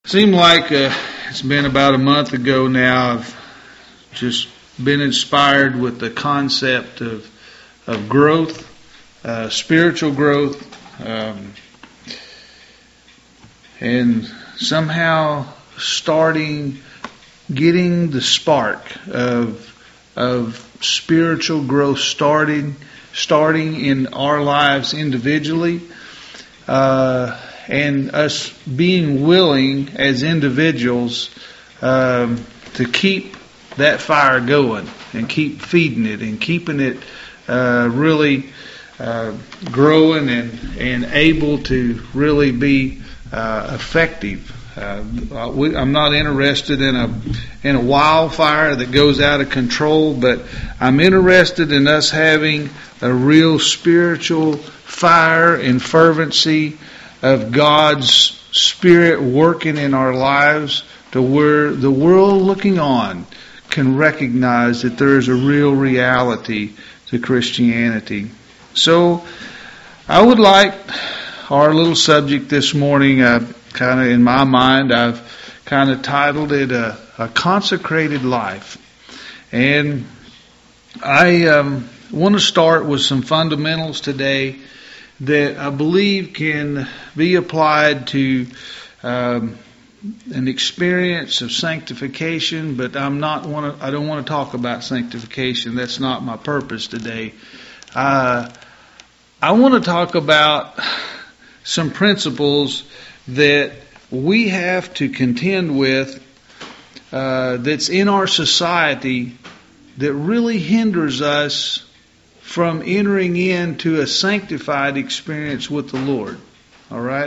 Seemed like it's been about a month ago now. I've just been inspired with the concept of growth, spiritual growth, and somehow getting the spark of spiritual growth starting in our lives individually. And us being willing as individuals to keep that fire going and keep feeding it and keeping it really growing and able to really be effective. I'm not interested in a wildfire that goes out of control, but I'm interested in us having a real spiritual fire and fervency of God's Spirit working in our lives to where the world looking on can recognize that there is a real reality to Christianity. So I would like our little subject this morning, kind of in my mind, I've kind of titled it a consecrated life. And I want to start with some fundamentals today that I believe can be applied to an experience of sanctification, but I don't want to talk about sanctification. That's not my purpose today. I want to talk about some principles that we have to contend with that's in our society that really hinders us from entering into a sanctified experience with the Lord. All right?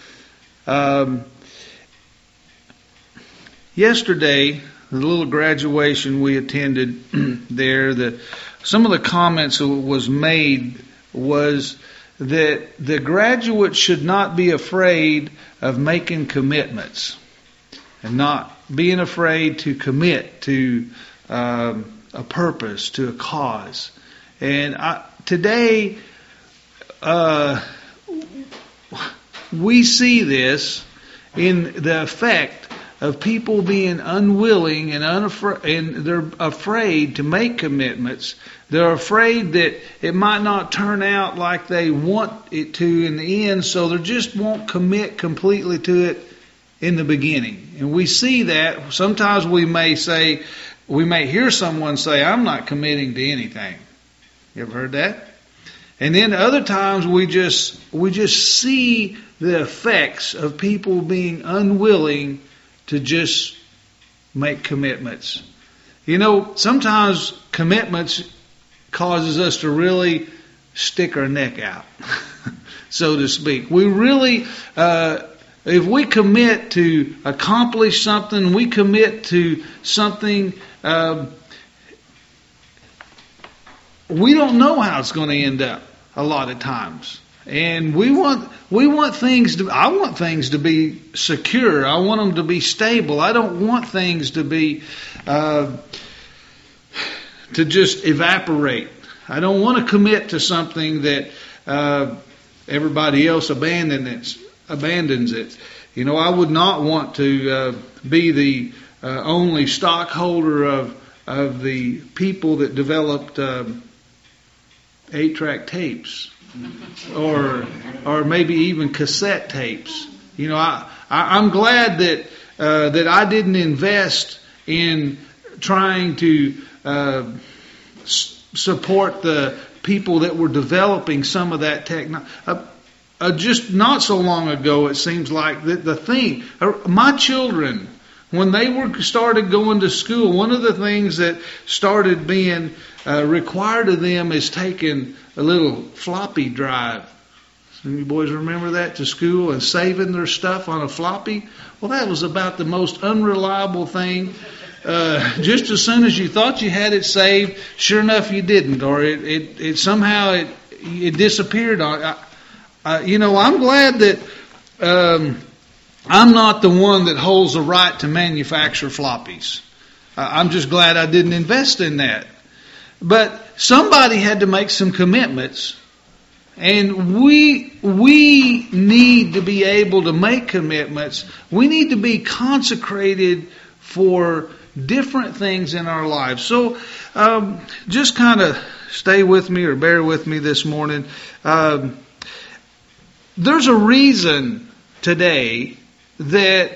Yesterday, the little graduation we attended there, some of the comments that was made was that the graduates should not be afraid of making commitments and not being afraid to commit to a purpose, to a cause. And today, we see this in the effect of people being unwilling and they're afraid to make commitments. They're afraid that it might not turn out like they want it to in the end, so they just won't commit completely to it in the beginning. And we see that. Sometimes we may hear someone say, "I'm not committing to anything." You ever heard that? And then other times we just see the effects of people being unwilling to just make commitments. You know, sometimes commitments causes us to really stick our neck out, so to speak. We really, if we commit to accomplish something, we commit to something, we don't know how it's going to end up a lot of times. And I want things to be secure. I want them to be stable. I don't want things to be, to just evaporate. I don't want to commit to something that, everybody else abandons it. You know, I would not want to, be the, only stockholder of the people that developed, 8-track tapes, or maybe even cassette tapes. You know, I'm glad that I didn't invest in trying to support the people that were developing some of that technology. Just not so long ago, it seems like my children, when they started going to school, one of the things that started being required of them is taking a little floppy drive. Some of you boys remember that, to school, and saving their stuff on a floppy? Well, that was about the most unreliable thing. Just as soon as you thought you had it saved, sure enough you didn't, or it somehow disappeared. You know, I'm glad that I'm not the one that holds the right to manufacture floppies. I'm just glad I didn't invest in that. But somebody had to make some commitments And we need to be able to make commitments. We need to be consecrated for different things in our lives. So just kind of stay with me or bear with me this morning. There's a reason today that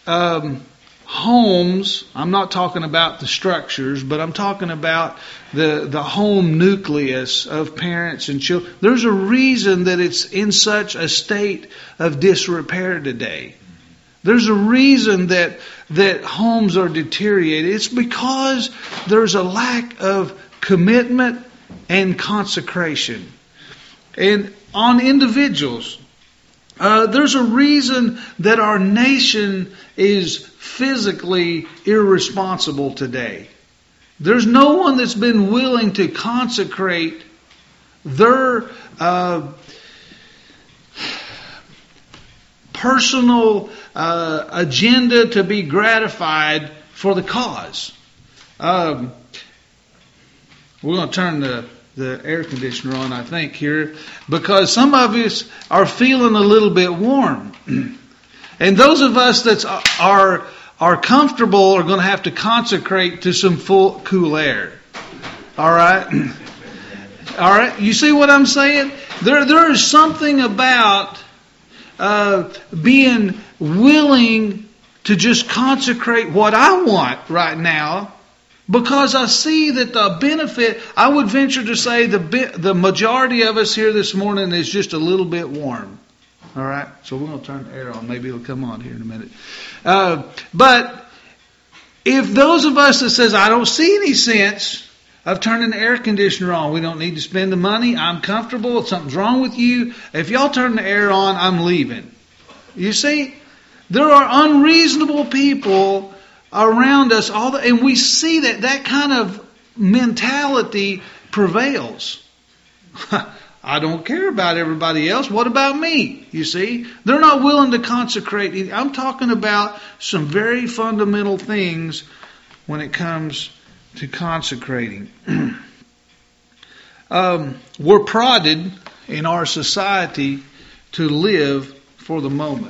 homes, I'm not talking about the structures, but I'm talking about the home nucleus of parents and children. There's a reason that it's in such a state of disrepair today. There's a reason that homes are deteriorated. It's because there's a lack of commitment and consecration. And on individuals, there's a reason that our nation is physically irresponsible today. There's no one that's been willing to consecrate their personal agenda to be gratified for the cause. We're going to turn the air conditioner on, I think, here, because some of us are feeling a little bit warm. And those of us that are comfortable are going to have to consecrate to some full cool air. All right? All right? You see what I'm saying? There is something about being willing to just consecrate what I want right now, because I see that the benefit, I would venture to say the majority of us here this morning is just a little bit warm. All right? So we're going to turn the air on. Maybe it'll come on here in a minute. But if those of us that says, I don't see any sense of turning the air conditioner on, we don't need to spend the money, I'm comfortable, something's wrong with you, if y'all turn the air on, I'm leaving. You see, there are unreasonable people around us, and we see that kind of mentality prevails. I don't care about everybody else. What about me? You see, they're not willing to consecrate. I'm talking about some very fundamental things when it comes to consecrating. We're prodded in our society to live for the moment.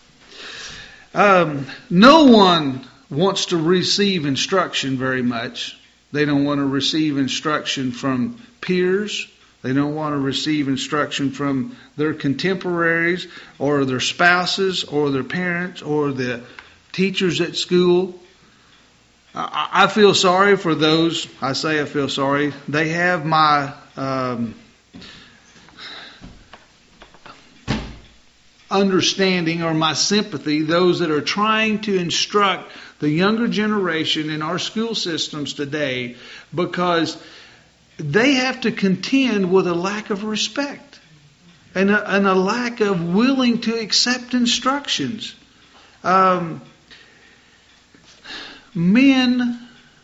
No one wants to receive instruction very much. They don't want to receive instruction from peers. They don't want to receive instruction from their contemporaries or their spouses or their parents or the teachers at school. I feel sorry for those. I say I feel sorry. They have my understanding or my sympathy, those that are trying to instruct the younger generation in our school systems today, because they have to contend with a lack of respect and a lack of willing to accept instructions. Men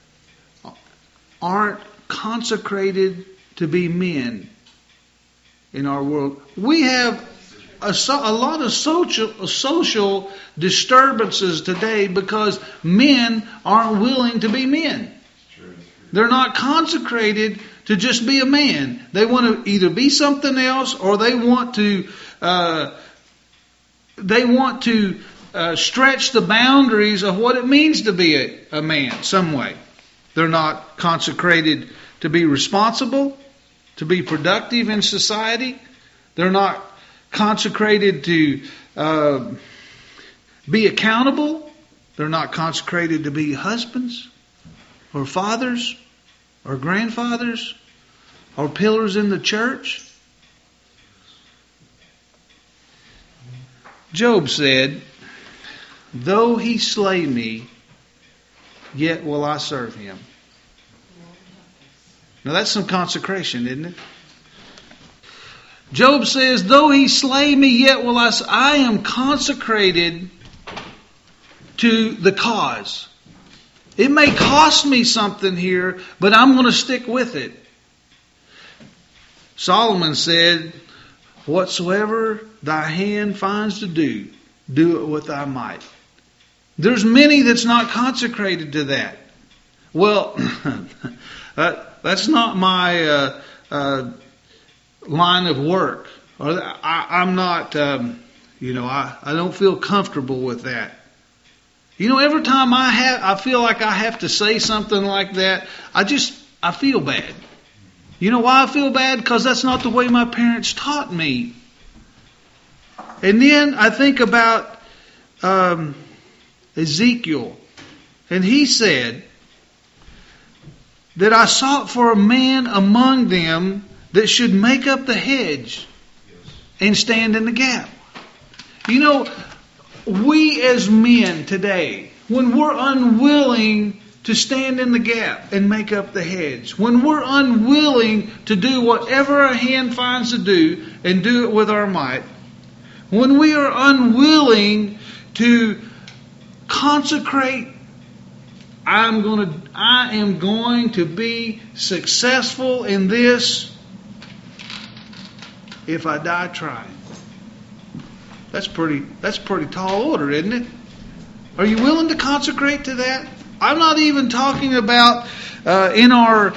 aren't consecrated to be men in our world. We have a lot of social disturbances today because men aren't willing to be men. They're not consecrated to just be a man. They want to either be something else, or they want to stretch the boundaries of what it means to be a man some way. They're not consecrated to be responsible, to be productive in society. They're not consecrated to be accountable. They're not consecrated to be husbands or fathers or grandfathers or pillars in the church. Job said, though he slay me, yet will I serve him. Now that's some consecration, isn't it? Job says, though he slay me, yet will I am consecrated to the cause. It may cost me something here, but I'm going to stick with it. Solomon said, whatsoever thy hand finds to do, do it with thy might. There's many that's not consecrated to that. Well, that's not my line of work, or I'm not, I don't feel comfortable with that. Every time I feel like I have to say something like that, I feel bad. You know why I feel bad? Because that's not the way my parents taught me. And then I think about Ezekiel, and he said that I sought for a man among them that should make up the hedge and stand in the gap. We as men today, when we're unwilling to stand in the gap and make up the hedge, when we're unwilling to do whatever our hand finds to do and do it with our might, when we are unwilling to consecrate, I am going to be successful in this if I die trying. That's pretty tall order, isn't it? Are you willing to consecrate to that? I'm not even talking about in our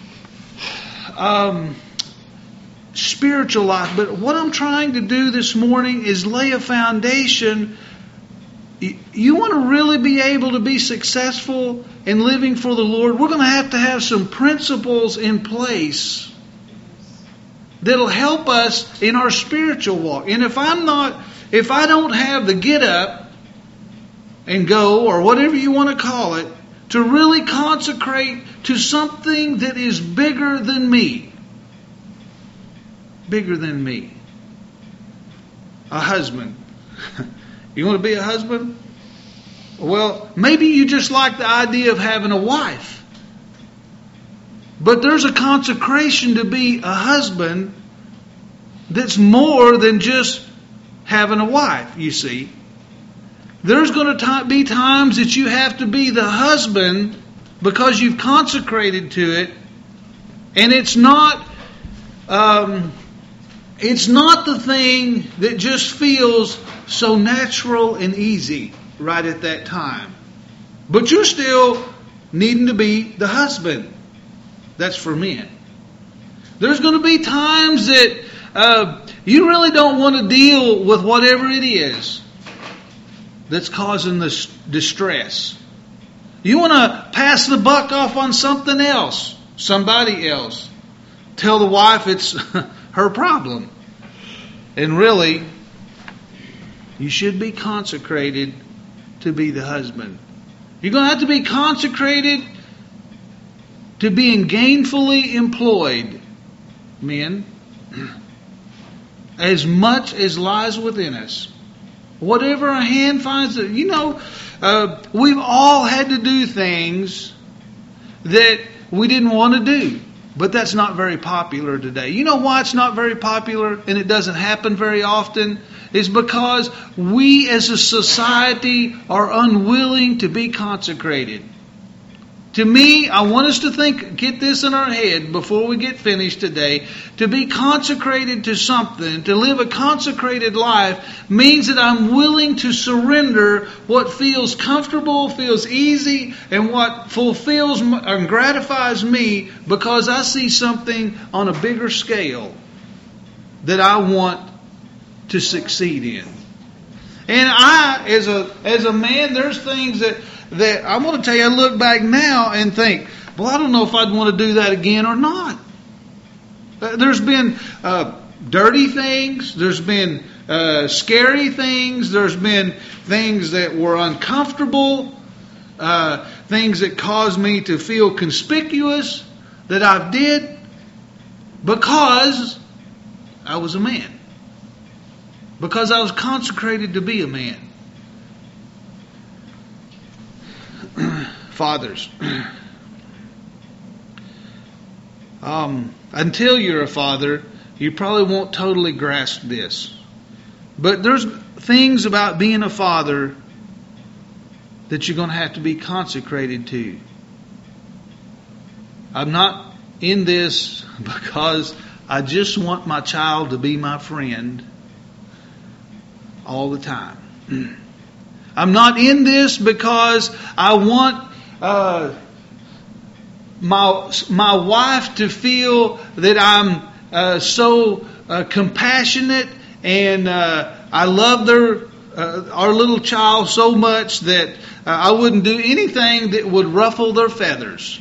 spiritual life, but what I'm trying to do this morning is lay a foundation. You want to really be able to be successful in living for the Lord, we're going to have some principles in place that'll help us in our spiritual walk. And if I don't have the get up and go, or whatever you want to call it, to really consecrate to something that is bigger than me. Bigger than me. A husband. You want to be a husband? Well, maybe you just like the idea of having a wife. But there's a consecration to be a husband that's more than just having a wife, you see. There's going to be times that you have to be the husband because you've consecrated to it. And it's not the thing that just feels so natural and easy right at that time. But you're still needing to be the husband. That's for men. There's going to be times that you really don't want to deal with whatever it is that's causing this distress. You want to pass the buck off on something else, somebody else. Tell the wife it's her problem. And really, you should be consecrated to be the husband. You're going to have to be consecrated to being gainfully employed, men, as much as lies within us. Whatever a hand finds, we've all had to do things that we didn't want to do. But that's not very popular today. You know why it's not very popular and it doesn't happen very often? It's because we as a society are unwilling to be consecrated. To me, I want us to get this in our head before we get finished today. To be consecrated to something, to live a consecrated life, means that I'm willing to surrender what feels comfortable, feels easy, and what fulfills and gratifies me because I see something on a bigger scale that I want to succeed in. And I, as a man, there's things that I'm going to tell you, I look back now and think, well, I don't know if I'd want to do that again or not. There's been dirty things. There's been scary things. There's been things that were uncomfortable. Things that caused me to feel conspicuous that I did because I was a man. Because I was consecrated to be a man. Fathers, until you're a father, you probably won't totally grasp this. But there's things about being a father that you're going to have to be consecrated to. I'm not in this because I just want my child to be my friend all the time. I'm not in this because I want my wife to feel that I'm so compassionate, and I love our little child so much that I wouldn't do anything that would ruffle their feathers.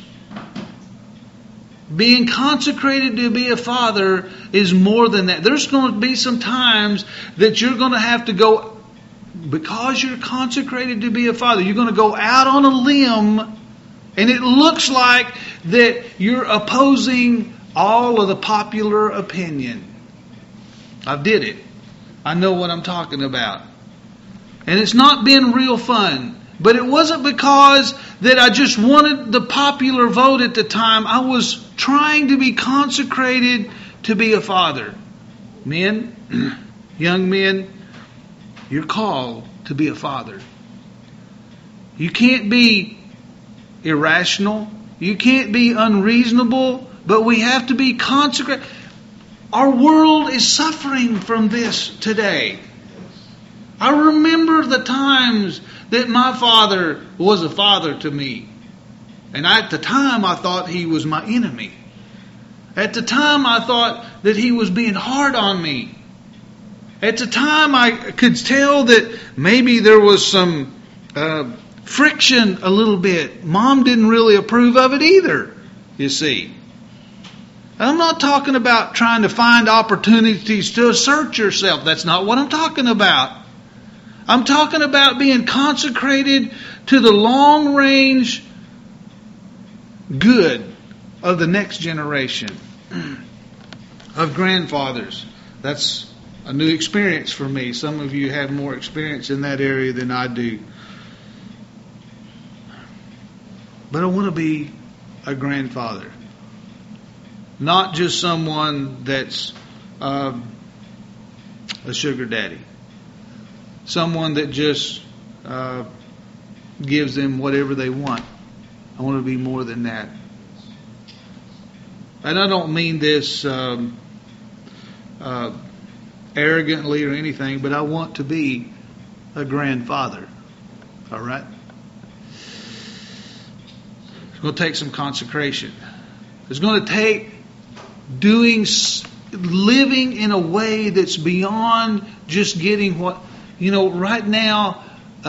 Being consecrated to be a father is more than that. There's going to be some times that you're going to have to go, because you're consecrated to be a father, you're going to go out on a limb, and it looks like that you're opposing all of the popular opinion. I did it. I know what I'm talking about. And it's not been real fun. But it wasn't because that I just wanted the popular vote at the time. I was trying to be consecrated to be a father. Men, young men, you're called to be a father. You can't be irrational. You can't be unreasonable. But we have to be consecrated. Our world is suffering from this today. I remember the times that my father was a father to me. And at the time I thought he was my enemy. At the time I thought that he was being hard on me. At the time I could tell that maybe there was some friction a little bit. Mom didn't really approve of it either, you see. I'm not talking about trying to find opportunities to assert yourself. That's not what I'm talking about. I'm talking about being consecrated to the long range good of the next generation of grandfathers. That's a new experience for me. Some of you have more experience in that area than I do. But I want to be a grandfather. Not just someone that's a sugar daddy. Someone that just gives them whatever they want. I want to be more than that. And I don't mean this arrogantly or anything, but I want to be a grandfather. All right? It's going to take some consecration. It's going to take living in a way that's beyond just getting what... right now,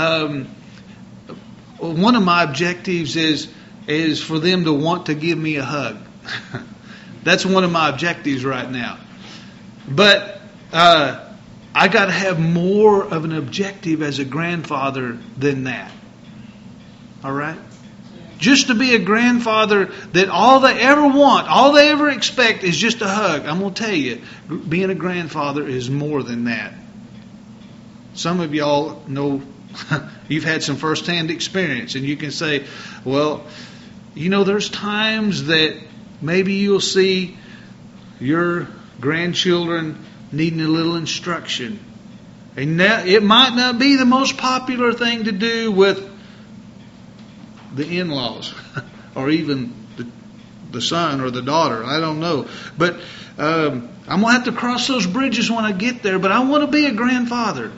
one of my objectives is for them to want to give me a hug. That's one of my objectives right now. But I got to have more of an objective as a grandfather than that. All right? Just to be a grandfather that all they ever want, all they ever expect is just a hug. I'm going to tell you, being a grandfather is more than that. Some of y'all know, you've had some first-hand experience, and you can say, well, there's times that maybe you'll see your grandchildren needing a little instruction. And that, it might not be the most popular thing to do with the in-laws or even the son or the daughter. I don't know. But I'm going to have to cross those bridges when I get there. But I want to be a grandfather.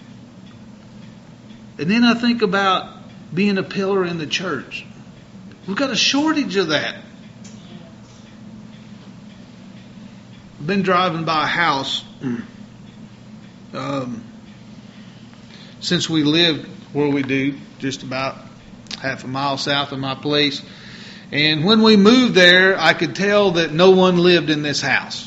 And then I think about being a pillar in the church. We've got a shortage of that. I've been driving by a house since we lived where we do, just about half a mile south of my place. And when we moved there, I could tell that no one lived in this house.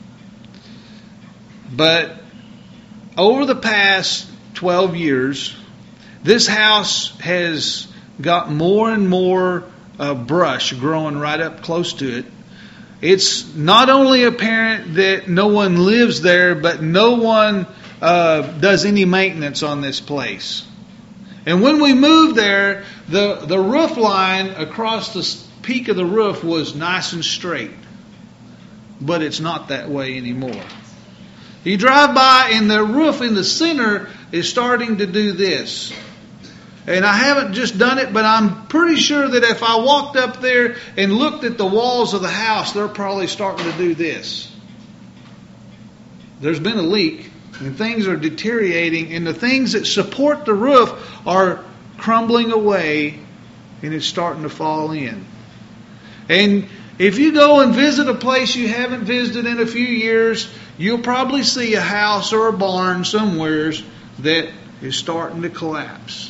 But over the past 12 years, this house has got more and more brush growing right up close to it. It's not only apparent that no one lives there, but no one does any maintenance on this place. And when we moved there, the roof line across the peak of the roof was nice and straight. But it's not that way anymore. You drive by and the roof in the center is starting to do this. And I haven't just done it, but I'm pretty sure that if I walked up there and looked at the walls of the house, they're probably starting to do this. There's been a leak, and things are deteriorating, and the things that support the roof are crumbling away, and it's starting to fall in. And If you go and visit a place you haven't visited in a few years, you'll probably see a house or a barn somewhere that is starting to collapse.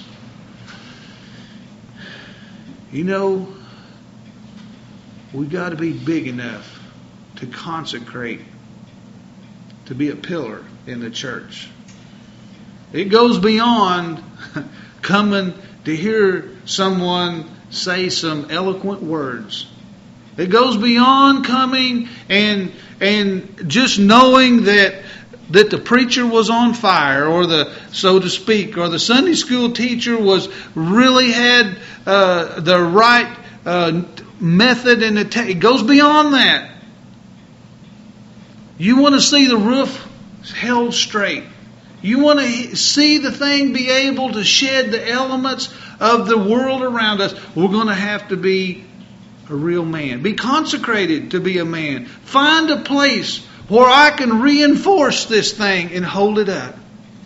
You know, we got to be big enough to consecrate, to be a pillar in the church. It goes beyond coming to hear someone say some eloquent words. It goes beyond coming and just knowing that the preacher was on fire, or so to speak, or the Sunday school teacher really had the right method, and it goes beyond that. You want to see the roof held straight. You want to see the thing be able to shed the elements of the world around us. We're going to have to be a real man. Be consecrated to be a man. Find a place where I can reinforce this thing and hold it up.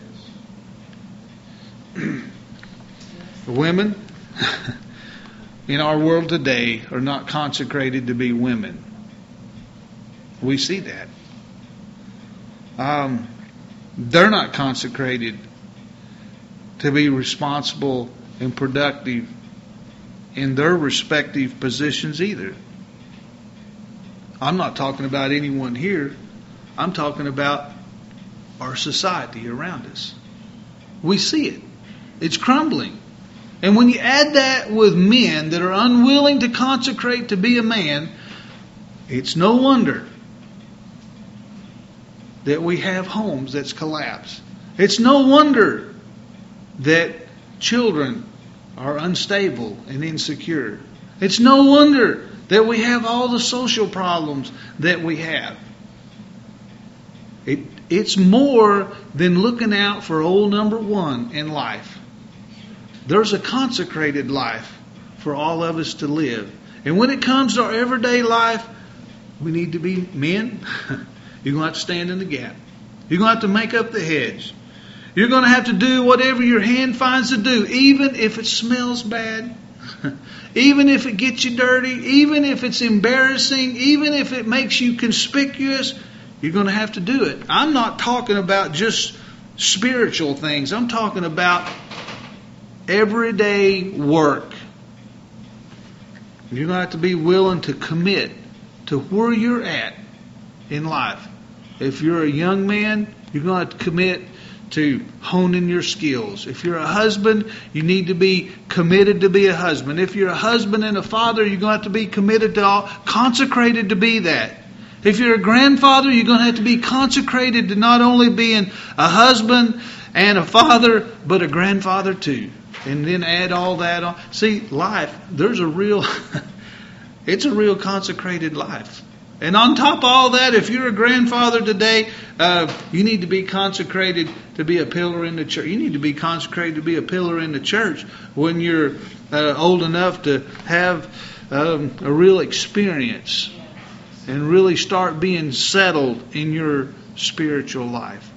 Women in our world today are not consecrated to be women. We see that. They're not consecrated to be responsible and productive in their respective positions either. I'm not talking about anyone here. I'm talking about our society around us. We see it. It's crumbling. And when you add that with men that are unwilling to consecrate to be a man, it's no wonder that we have homes that's collapsed. It's no wonder that children are unstable and insecure. It's no wonder that we have all the social problems that we have. It's more than looking out for old number one in life. There's a consecrated life for all of us to live. And when it comes to our everyday life, we need to be men. You're going to have to stand in the gap. You're going to have to make up the hedge. You're going to have to do whatever your hand finds to do, even if it smells bad, even if it gets you dirty, even if it's embarrassing, even if it makes you conspicuous. You're going to have to do it. I'm not talking about just spiritual things. I'm talking about everyday work. You're going to have to be willing to commit to where you're at in life. If you're a young man, you're going to have to commit to honing your skills. If you're a husband, you need to be committed to be a husband. If you're a husband and a father, you're going to have to be committed to consecrated to be that. If you're a grandfather, you're going to have to be consecrated to not only being a husband and a father, but a grandfather too. And then add all that on. See, life, it's a real consecrated life. And on top of all that, if you're a grandfather today, you need to be consecrated to be a pillar in the church. You need to be consecrated to be a pillar in the church when you're old enough to have a real experience and really start being settled in your spiritual life.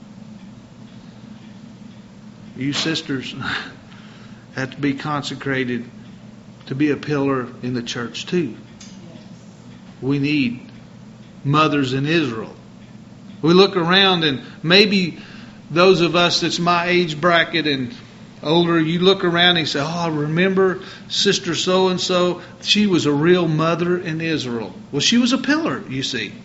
You sisters have to be consecrated to be a pillar in the church too. We need mothers in Israel. We look around and maybe those of us that's my age bracket and older, you look around and you say, oh, I remember Sister so-and-so. She was a real mother in Israel. Well, she was a pillar, you see.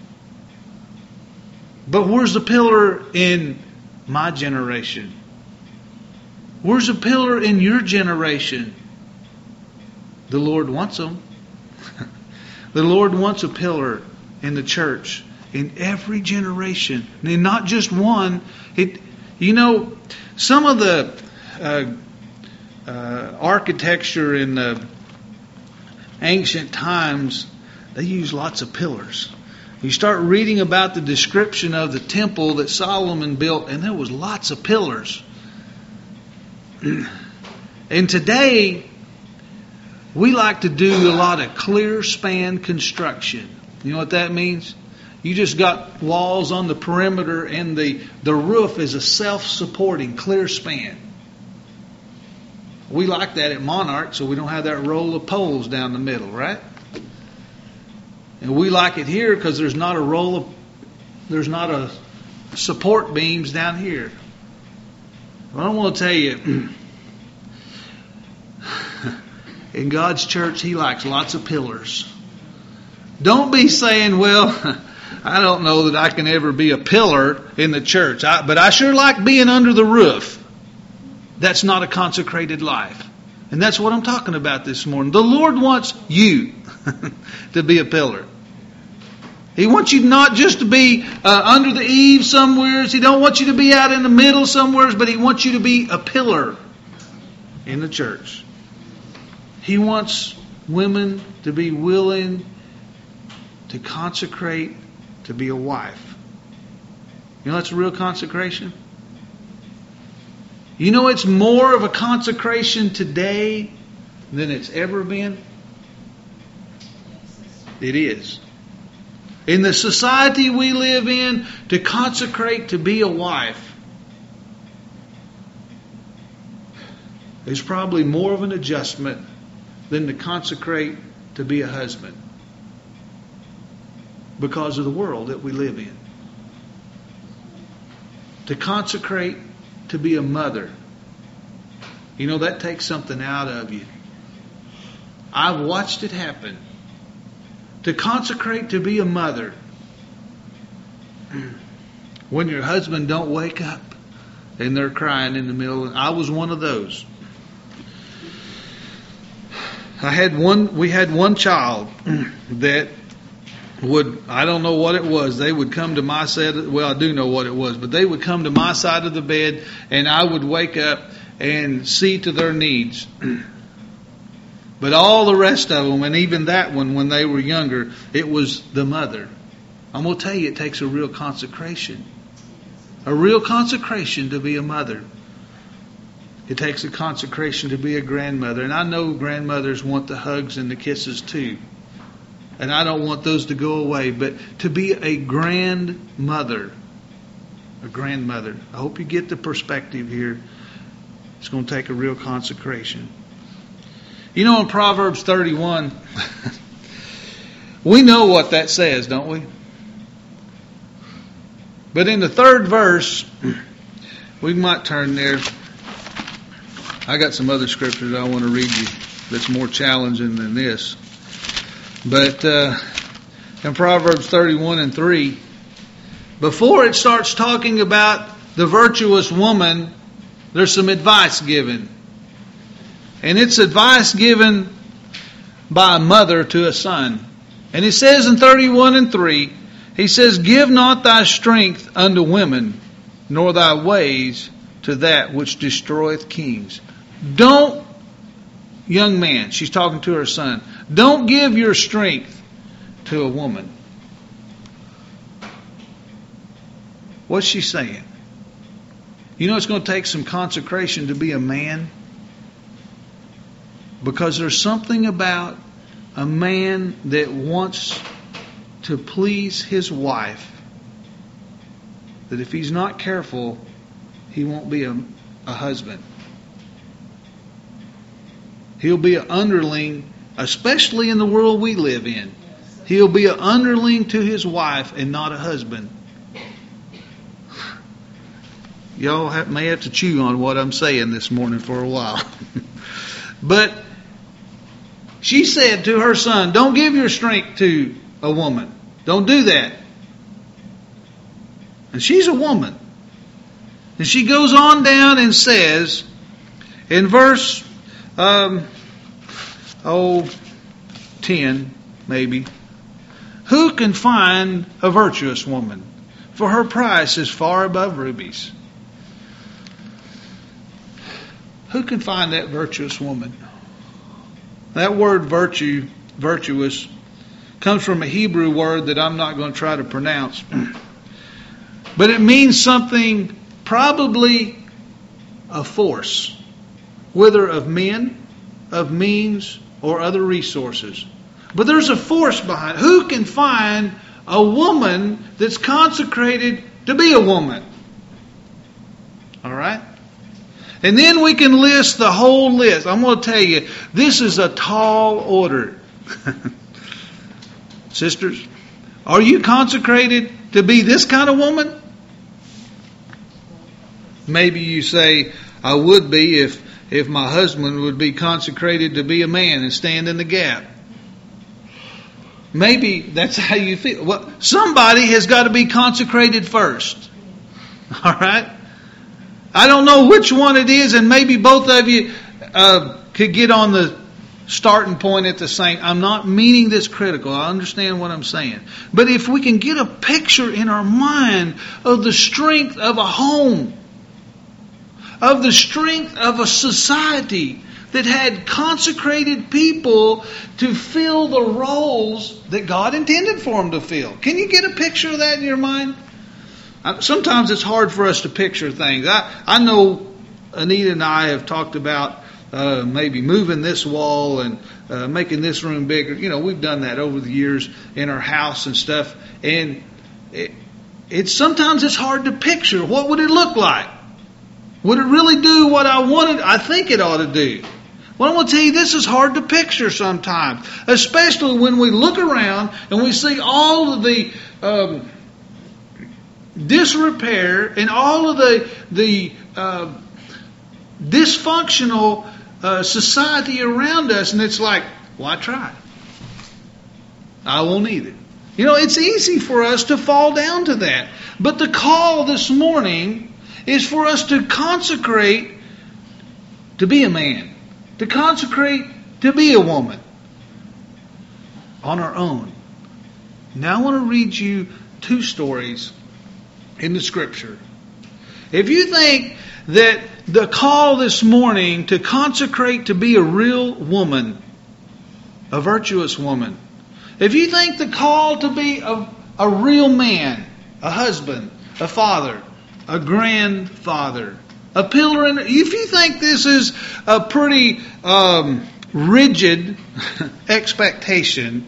But where's the pillar in my generation? Where's the pillar in your generation? The Lord wants them. The Lord wants a pillar in the church in every generation, and not just one. Some of the architecture in the ancient times, they used lots of pillars. You start reading about the description of the temple that Solomon built, and there was lots of pillars. And today, we like to do a lot of clear span construction. You know what that means? You just got walls on the perimeter and the roof is a self-supporting clear span. We like that at Monarch, so we don't have that roll of poles down the middle, right? And we like it here because there's not a support beams down here. But I want to tell you, in God's church, He likes lots of pillars. Don't be saying, well, I don't know that I can ever be a pillar in the church, but I sure like being under the roof. That's not a consecrated life. And that's what I'm talking about this morning. The Lord wants you to be a pillar. He wants you not just to be under the eaves somewhere. He don't want you to be out in the middle somewhere, but He wants you to be a pillar in the church. He wants women to be willing to consecrate to be a wife. You know that's a real consecration? You know it's more of a consecration today than it's ever been? It is. In the society we live in, to consecrate to be a wife is probably more of an adjustment than to consecrate to be a husband, because of the world that we live in. To consecrate to be a mother, you know, that takes something out of you. I've watched it happen. To consecrate to be a mother, when your husband don't wake up and they're crying in the middle. I was one of those. We had one child that would, I don't know what it was, they would come to my side, well I do know what it was, but they would come to my side of the bed and I would wake up and see to their needs. But all the rest of them, and even that one when they were younger, it was the mother. I'm going to tell you, it takes a real consecration. A real consecration to be a mother. It takes a consecration to be a grandmother. And I know grandmothers want the hugs and the kisses too. And I don't want those to go away. But to be a grandmother, I hope you get the perspective here. It's going to take a real consecration. You know, in Proverbs 31, we know what that says, don't we? But in the 3rd verse, we might turn there. I got some other scriptures I want to read you that's more challenging than this. But in Proverbs 31 and 3, before it starts talking about the virtuous woman, there's some advice given. And it's advice given by a mother to a son. And it says in 31 and 3, he says, "Give not thy strength unto women, nor thy ways to that which destroyeth kings." Don't, young man, she's talking to her son, don't give your strength to a woman. What's she saying? You know it's going to take some consecration to be a man. Because there's something about a man that wants to please his wife that if he's not careful, he won't be a husband. He'll be an underling, especially in the world we live in. He'll be an underling to his wife and not a husband. Y'all may have to chew on what I'm saying this morning for a while. But she said to her son, don't give your strength to a woman. Don't do that. And she's a woman. And she goes on down and says, in verse 10 maybe, "Who can find a virtuous woman? For her price is far above rubies." Who can find that virtuous woman? That word virtuous, comes from a Hebrew word that I'm not going to try to pronounce. But it means something, probably a force, whether of men, of means, or other resources. But there's a force behind it. Who can find a woman that's consecrated to be a woman? All right? And then we can list the whole list. I'm going to tell you, this is a tall order. Sisters, are you consecrated to be this kind of woman? Maybe you say, I would be if my husband would be consecrated to be a man and stand in the gap. Maybe that's how you feel. Well, somebody has got to be consecrated first. All right? I don't know which one it is, and maybe both of you could get on the starting point at the same. I'm not meaning this critical. I understand what I'm saying. But if we can get a picture in our mind of the strength of a home, of the strength of a society that had consecrated people to fill the roles that God intended for them to fill. Can you get a picture of that in your mind? Sometimes it's hard for us to picture things. I know Anita and I have talked about maybe moving this wall and making this room bigger. You know, we've done that over the years in our house and stuff. And sometimes it's hard to picture. What would it look like? Would it really do what I think it ought to do? Well, I'm going to tell you, this is hard to picture sometimes, especially when we look around and we see all of the disrepair and all of the dysfunctional society around us, and it's like, well, I tried. I won't need it. You know, it's easy for us to fall down to that. But the call this morning is for us to consecrate to be a man, to consecrate to be a woman on our own. Now I want to read you two stories in the Scripture. If you think that the call this morning to consecrate to be a real woman, a virtuous woman, if you think the call to be a real man, a husband, a father, a grandfather, a pillar in, if you think this is a pretty rigid expectation,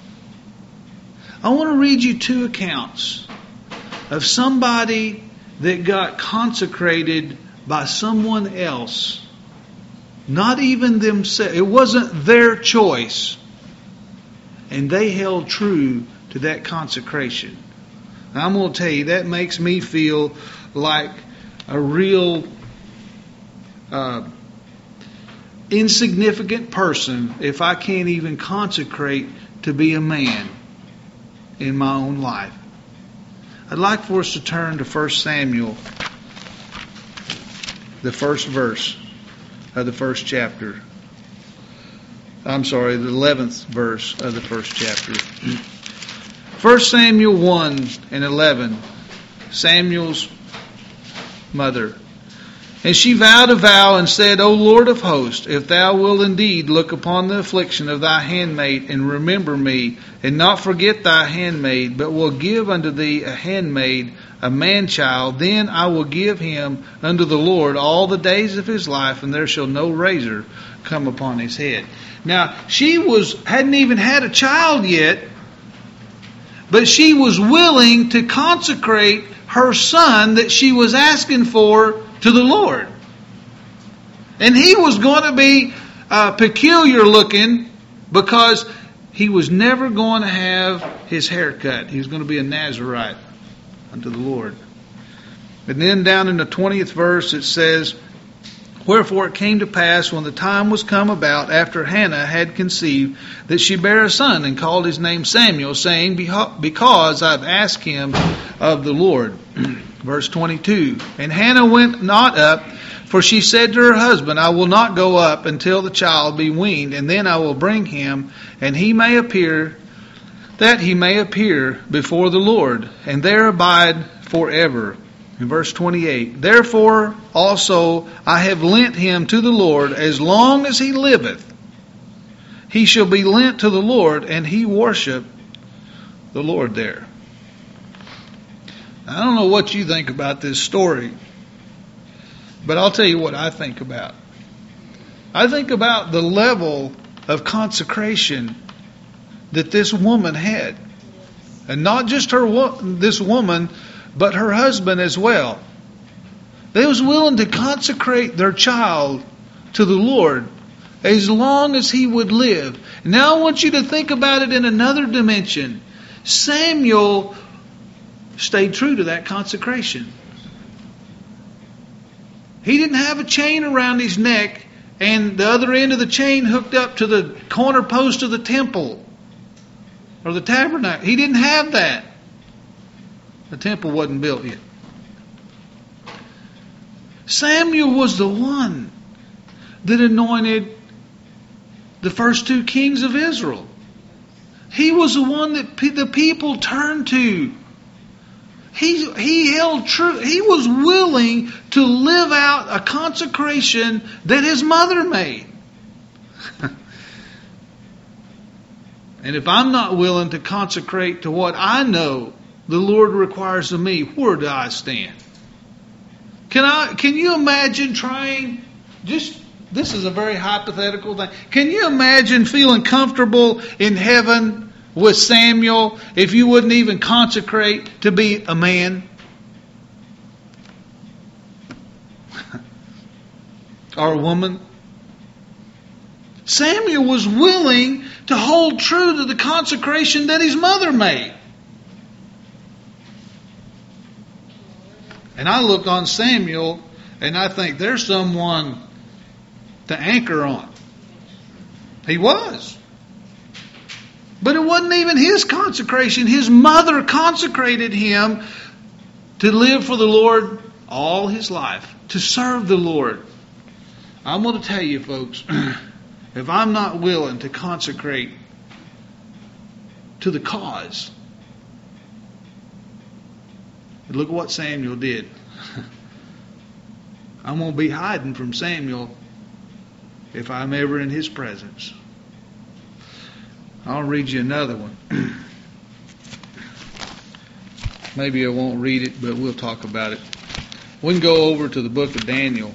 I want to read you two accounts of somebody that got consecrated by someone else. Not even themselves. It wasn't their choice. And they held true to that consecration. And I'm going to tell you, that makes me feel like a real insignificant person if I can't even consecrate to be a man in my own life. I'd like for us to turn to 1 Samuel, the first verse of the first chapter. I'm sorry, the 11th verse of the first chapter. 1 Samuel 1 and 11, Samuel's mother. And she vowed a vow and said, O Lord of hosts, if thou wilt indeed look upon the affliction of thy handmaid and remember me, and not forget thy handmaid, but will give unto thee a handmaid, a man-child, then I will give him unto the Lord all the days of his life, and there shall no razor come upon his head. Now, she hadn't even had a child yet, but she was willing to consecrate her son that she was asking for to the Lord. And he was going to be peculiar looking because he was never going to have his hair cut. He was going to be a Nazirite unto the Lord. And then down in the 20th verse it says, Wherefore it came to pass when the time was come about after Hannah had conceived that she bare a son and called his name Samuel, saying, Because I've asked him of the Lord. Verse 22, And Hannah went not up, for she said to her husband, I will not go up until the child be weaned, and then I will bring him, and he may appear before the Lord, and there abide forever. In verse 28, Therefore also I have lent him to the Lord, as long as he liveth. He shall be lent to the Lord, and he worship the Lord there. I don't know what you think about this story, but I'll tell you what I think about. I think about the level of consecration that this woman had. And not just this woman, but her husband as well. They was willing to consecrate their child to the Lord as long as he would live. Now I want you to think about it in another dimension. Samuel stayed true to that consecration. He didn't have a chain around his neck and the other end of the chain hooked up to the corner post of the temple or the tabernacle. He didn't have that. The temple wasn't built yet. Samuel was the one that anointed the first two kings of Israel. He was the one that the people turned to. He held true. He was willing to live out a consecration that his mother made. And if I'm not willing to consecrate to what I know the Lord requires of me, where do I stand? Can you imagine trying, this is a very hypothetical thing. Can you imagine feeling comfortable in heaven with Samuel if you wouldn't even consecrate to be a man? Or a woman? Samuel was willing to hold true to the consecration that his mother made. And I look on Samuel and I think there's someone to anchor on. He was. But it wasn't even his consecration. His mother consecrated him to live for the Lord all his life, to serve the Lord. I'm going to tell you, folks, if I'm not willing to consecrate to the cause, look what Samuel did. I'm going to be hiding from Samuel if I'm ever in his presence. I'll read you another one. Maybe I won't read it, but we'll talk about it. We can go over to the book of Daniel.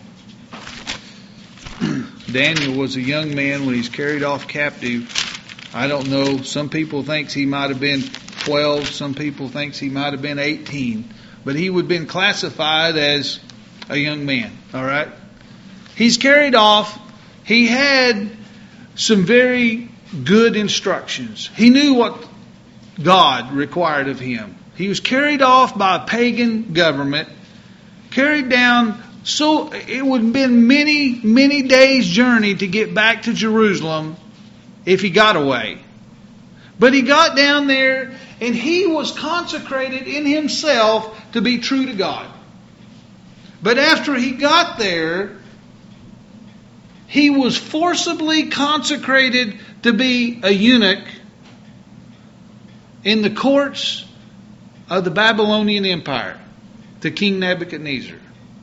Daniel was a young man when he's carried off captive. I don't know. Some people think he might have been 12. Some people think he might have been 18. But he would have been classified as a young man. All right? He's carried off. He had some very good instructions. He knew what God required of him. He was carried off by a pagan government, carried down, so it would have been many, many days' journey to get back to Jerusalem if he got away. But he got down there and he was consecrated in himself to be true to God. But after he got there, he was forcibly consecrated to be a eunuch in the courts of the Babylonian Empire to King Nebuchadnezzar.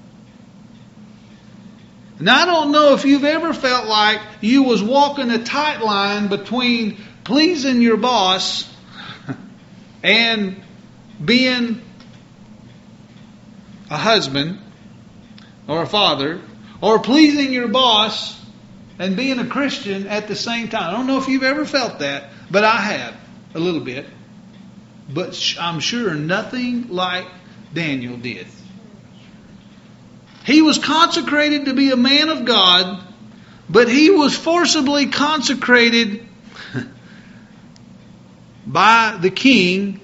Now, I don't know if you've ever felt like you was walking a tight line between pleasing your boss and being a husband or a father, or pleasing your boss and being a Christian at the same time. I don't know if you've ever felt that, but I have a little bit. But I'm sure nothing like Daniel did. He was consecrated to be a man of God, but he was forcibly consecrated by the king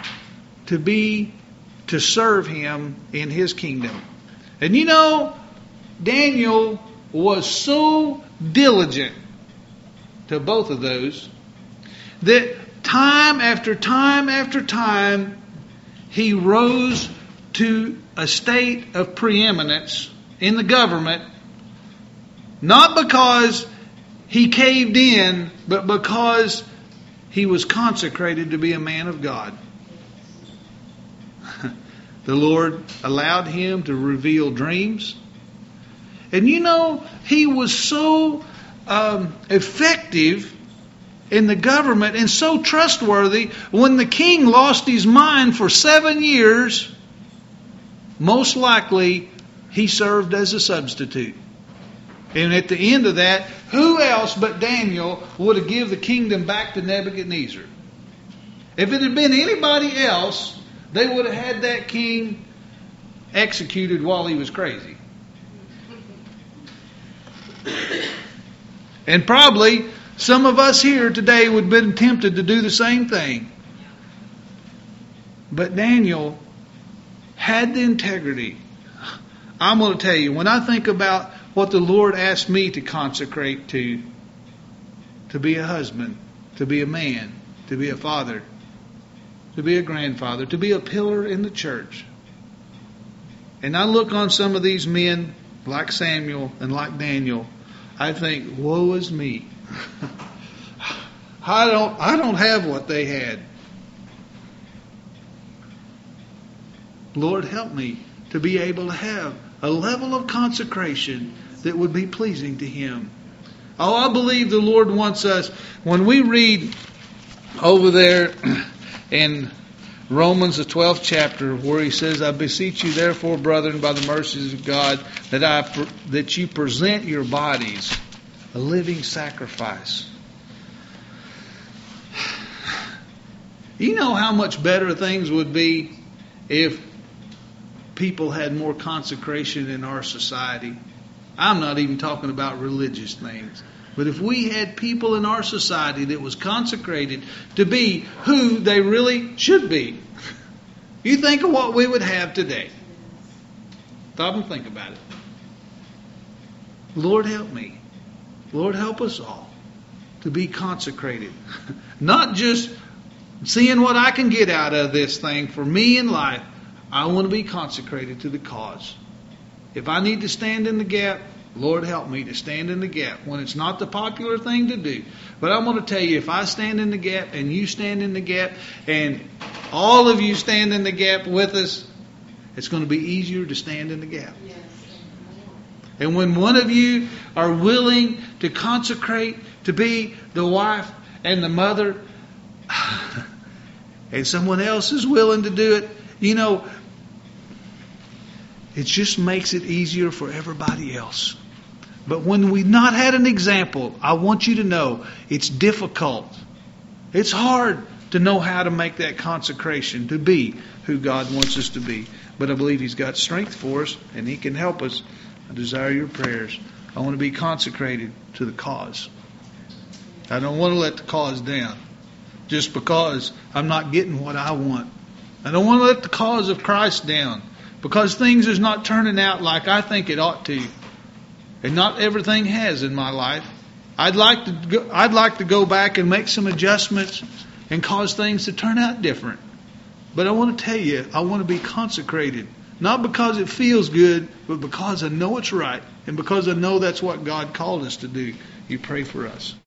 to serve him in his kingdom. And you know, Daniel was so diligent to both of those that time after time after time he rose to a state of preeminence in the government, not because he caved in, but because he was consecrated to be a man of God. The Lord allowed him to reveal dreams. And you know, he was so effective in the government and so trustworthy. When the king lost his mind for 7 years, most likely he served as a substitute. And at the end of that, who else but Daniel would have given the kingdom back to Nebuchadnezzar? If it had been anybody else, they would have had that king executed while he was crazy. And probably some of us here today would have been tempted to do the same thing. But Daniel had the integrity. I'm going to tell you, when I think about what the Lord asked me to consecrate to be a husband, to be a man, to be a father, to be a grandfather, to be a pillar in the church. And I look on some of these men like Samuel and like Daniel, I think, woe is me. I don't have what they had. Lord, help me to be able to have a level of consecration that would be pleasing to Him. Oh, I believe the Lord wants us, when we read over there in Romans, the 12th chapter, where He says, I beseech you therefore, brethren, by the mercies of God, that you present your bodies a living sacrifice. You know how much better things would be if people had more consecration in our society? I'm not even talking about religious things. But if we had people in our society that was consecrated to be who they really should be, you think of what we would have today. Stop and think about it. Lord, help me. Lord, help us all to be consecrated. Not just seeing what I can get out of this thing for me in life. I want to be consecrated to the cause. If I need to stand in the gap, Lord, help me to stand in the gap when it's not the popular thing to do. But I'm going to tell you, if I stand in the gap and you stand in the gap and all of you stand in the gap with us, it's going to be easier to stand in the gap. Yes. And when one of you are willing to consecrate to be the wife and the mother, and someone else is willing to do it, you know, it just makes it easier for everybody else. But when we've not had an example, I want you to know it's difficult. It's hard to know how to make that consecration, to be who God wants us to be. But I believe He's got strength for us, and He can help us. I desire your prayers. I want to be consecrated to the cause. I don't want to let the cause down just because I'm not getting what I want. I don't want to let the cause of Christ down because things is not turning out like I think it ought to. And not everything has in my life. I'd like to go back and make some adjustments and cause things to turn out different. But I want to tell you, I want to be consecrated. Not because it feels good, but because I know it's right. And because I know that's what God called us to do. You pray for us.